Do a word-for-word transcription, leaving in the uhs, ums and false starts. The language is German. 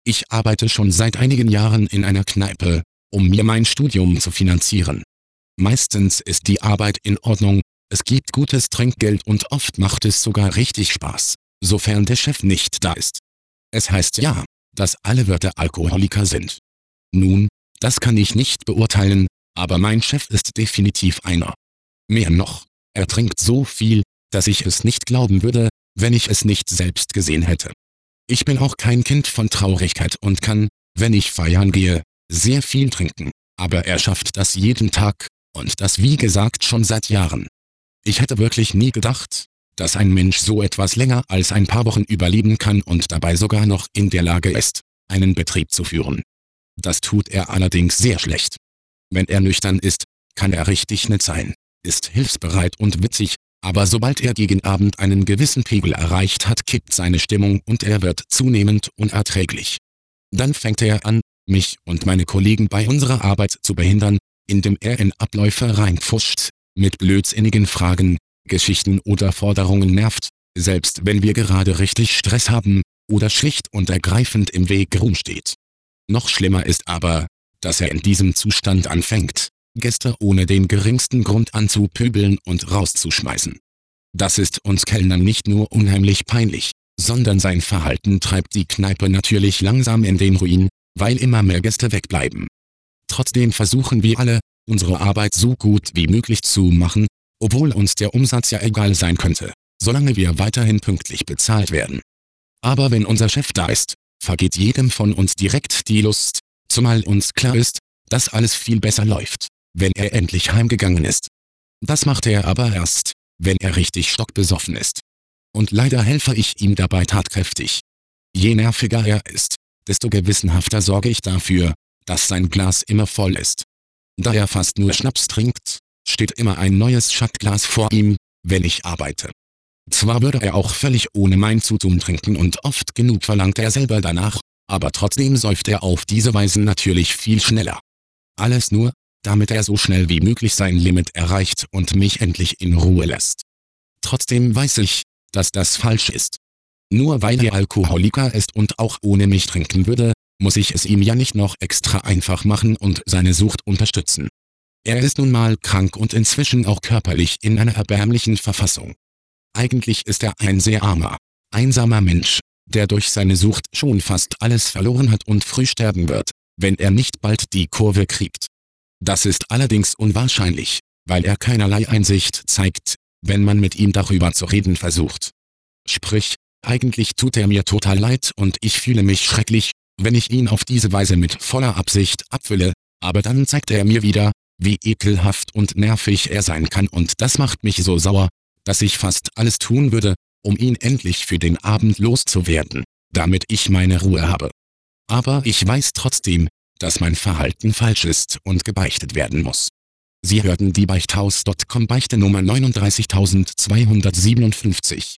Ich arbeite schon seit einigen Jahren in einer Kneipe, um mir mein Studium zu finanzieren. Meistens ist die Arbeit in Ordnung, es gibt gutes Trinkgeld und oft macht es sogar richtig Spaß, sofern der Chef nicht da ist. Es heißt ja, dass alle Wörter Alkoholiker sind. Nun, das kann ich nicht beurteilen, aber mein Chef ist definitiv einer. Mehr noch, er trinkt so viel, dass ich es nicht glauben würde, wenn ich es nicht selbst gesehen hätte. Ich bin auch kein Kind von Traurigkeit und kann, wenn ich feiern gehe, sehr viel trinken, aber er schafft das jeden Tag, und das wie gesagt schon seit Jahren. Ich hätte wirklich nie gedacht, dass ein Mensch so etwas länger als ein paar Wochen überleben kann und dabei sogar noch in der Lage ist, einen Betrieb zu führen. Das tut er allerdings sehr schlecht. Wenn er nüchtern ist, kann er richtig nett sein, ist hilfsbereit und witzig, aber sobald er gegen Abend einen gewissen Pegel erreicht hat, kippt seine Stimmung und er wird zunehmend unerträglich. Dann fängt er an, mich und meine Kollegen bei unserer Arbeit zu behindern, indem er in Abläufe reinpfuscht, mit blödsinnigen Fragen, Geschichten oder Forderungen nervt, selbst wenn wir gerade richtig Stress haben oder schlicht und ergreifend im Weg rumsteht. Noch schlimmer ist aber, dass er in diesem Zustand anfängt, Gäste ohne den geringsten Grund anzupöbeln und rauszuschmeißen. Das ist uns Kellnern nicht nur unheimlich peinlich, sondern sein Verhalten treibt die Kneipe natürlich langsam in den Ruin, weil immer mehr Gäste wegbleiben. Trotzdem versuchen wir alle, unsere Arbeit so gut wie möglich zu machen, obwohl uns der Umsatz ja egal sein könnte, solange wir weiterhin pünktlich bezahlt werden. Aber wenn unser Chef da ist, vergeht jedem von uns direkt die Lust, zumal uns klar ist, dass alles viel besser läuft, wenn er endlich heimgegangen ist. Das macht er aber erst, wenn er richtig stockbesoffen ist. Und leider helfe ich ihm dabei tatkräftig. Je nerviger er ist, desto gewissenhafter sorge ich dafür, dass sein Glas immer voll ist. Da er fast nur Schnaps trinkt, steht immer ein neues Schottglas vor ihm, wenn ich arbeite. Zwar würde er auch völlig ohne mein Zutun trinken und oft genug verlangt er selber danach, aber trotzdem säuft er auf diese Weise natürlich viel schneller. Alles nur, damit er so schnell wie möglich sein Limit erreicht und mich endlich in Ruhe lässt. Trotzdem weiß ich, dass das falsch ist. Nur weil er Alkoholiker ist und auch ohne mich trinken würde, muss ich es ihm ja nicht noch extra einfach machen und seine Sucht unterstützen. Er ist nun mal krank und inzwischen auch körperlich in einer erbärmlichen Verfassung. Eigentlich ist er ein sehr armer, einsamer Mensch, der durch seine Sucht schon fast alles verloren hat und früh sterben wird, wenn er nicht bald die Kurve kriegt. Das ist allerdings unwahrscheinlich, weil er keinerlei Einsicht zeigt, wenn man mit ihm darüber zu reden versucht. Sprich, eigentlich tut er mir total leid und ich fühle mich schrecklich, wenn ich ihn auf diese Weise mit voller Absicht abfülle, aber dann zeigt er mir wieder, wie ekelhaft und nervig er sein kann und das macht mich so sauer, dass ich fast alles tun würde, um ihn endlich für den Abend loszuwerden, damit ich meine Ruhe habe. Aber ich weiß trotzdem, dass mein Verhalten falsch ist und gebeichtet werden muss. Sie hörten die Beichthaus Punkt com Beichte Nummer neununddreißigtausendzweihundertsiebenundfünfzig.